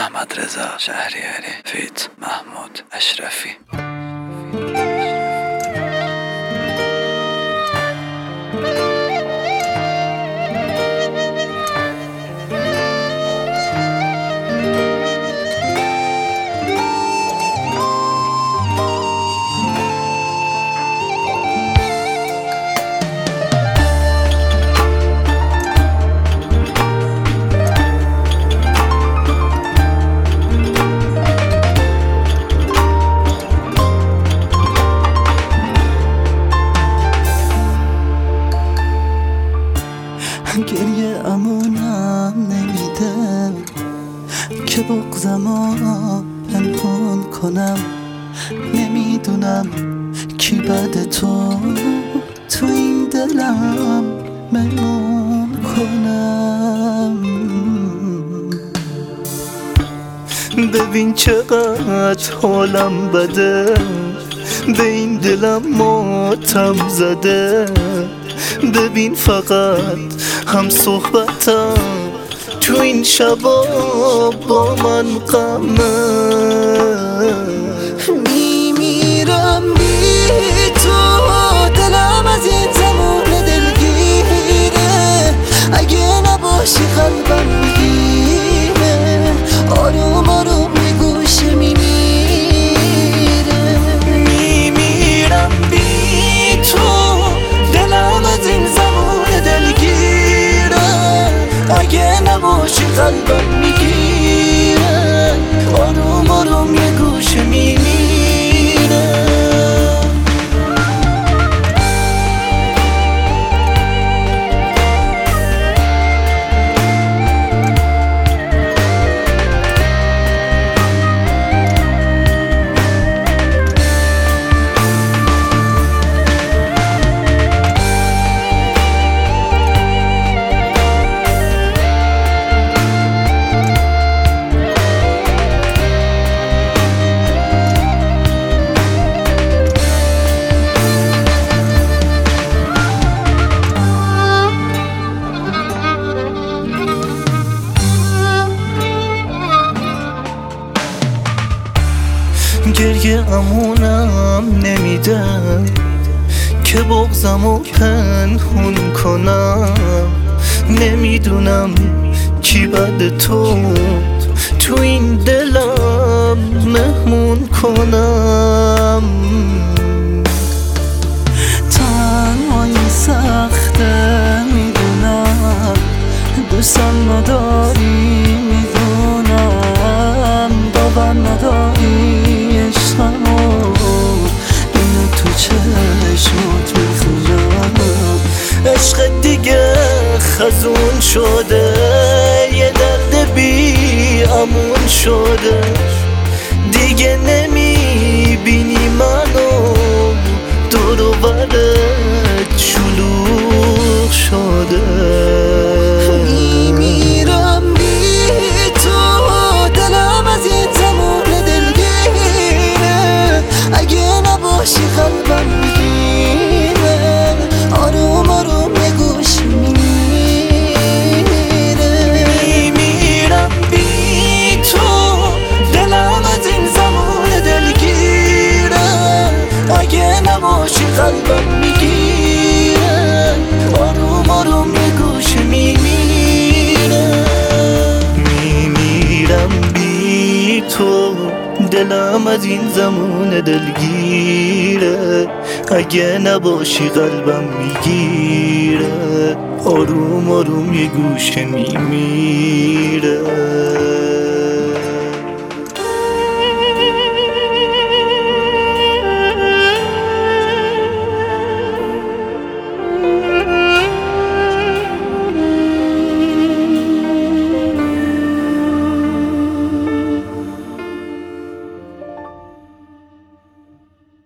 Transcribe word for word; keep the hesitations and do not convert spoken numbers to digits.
محمد رضا شهریاری فیت محمود اشرفی. گریه امونم نمیده که بغضمو پنهون کنم. نمیدونم کی بعد تو تو این دلم مهمون کنم. ببین چقدر حالم بده، به این دلم ماتم زده. ببین فقط هم صحبتم تو این شبا با من غمه. میمیرم بی تو، دلم از این زمان دلگیره. اگه نباشی قلبم میگیره، آروم آروم به گوشه میمیره. میمیرم بی تو، دلم از این زمان دلگیره. اگه نباشی قلبم میگیره، آروم آروم یه گوشه میمیره. گریه امونم نمیده که بغضمو پنهون کنم. نمیدونم کی بعد تو تو این دلم مهمون کنم. تنهایی سخته میدونم، دوستم نداری میدونم، باور نداری اینو تو چشمات میخونم. عشق دیگه خزون شده، یه درد بی امون شده. دیگه نمیبینی منو، دور و برت شلوغ شده. میمیرم بی تو، دلم از این زمان دلگیره. اگه نباشی قلبم میگیره، آروم آروم یه گوش میمیره. میمیرم بی تو، دلم از این زمان دلگیره. اگه نباشی قلبم میگیره، آروم آروم یه گوش میمیره. میمیرم بی تو، دلم از این زمان دلگیره. اگه نباشی قلبم میگیره، آروم آروم یه گوشه میمیره.